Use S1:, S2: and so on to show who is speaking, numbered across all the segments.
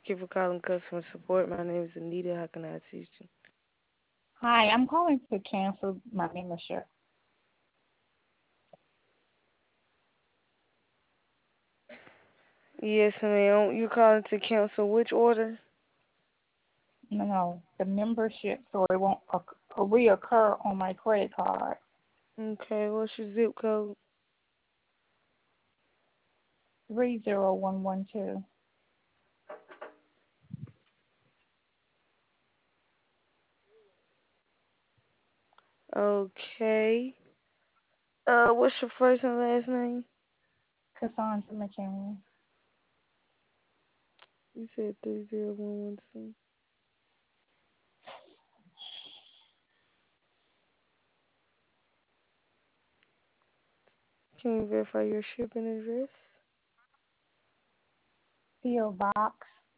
S1: Thank you for calling customer support. My name is Anita. How can I assist you?
S2: Hi, I'm calling to cancel my membership.
S1: Yes, ma'am. You calling to cancel which order?
S2: No, the membership so it won't reoccur on my credit card.
S1: Okay, what's your zip code?
S2: 30112.
S1: Okay. What's your first and last name?
S2: Cassandra McKinley.
S1: You said 30112. Can you verify your shipping address?
S2: P.O. Box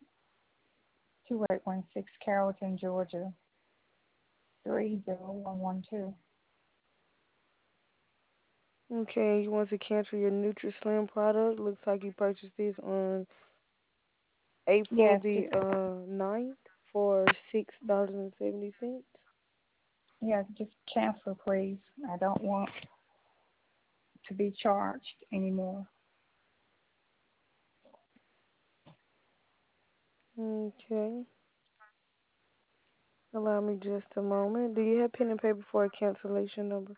S2: 2816, Carrollton, Georgia 30112.
S1: Okay, you want to cancel your NutriSlim product? Looks like you purchased this on April
S2: Yes,
S1: the
S2: just
S1: 9th for $6.70.
S2: just cancel, please. I don't want to be charged anymore.
S1: Okay. Allow me just a moment. Do you have pen and paper for a cancellation number?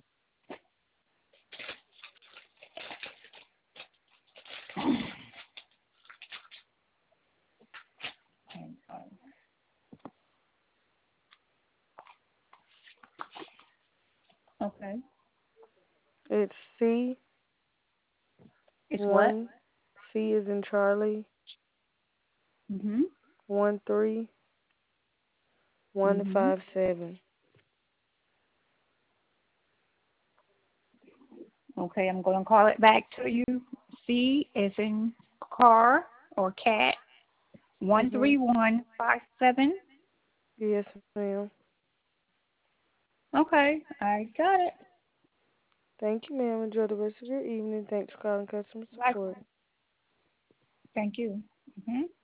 S2: Okay.
S1: It's C
S2: It's what?
S1: one C is in Charlie
S2: Mhm. Mhm.
S1: 13157.
S2: Okay, I'm going to call it back to you. C as in car or cat. One
S1: Mhm.
S2: three one five seven.
S1: Yes, ma'am.
S2: Okay, I got it.
S1: Thank you, ma'am. Enjoy the rest of your evening. Thanks for calling customer
S2: Like,
S1: support.
S2: thank you. Mhm.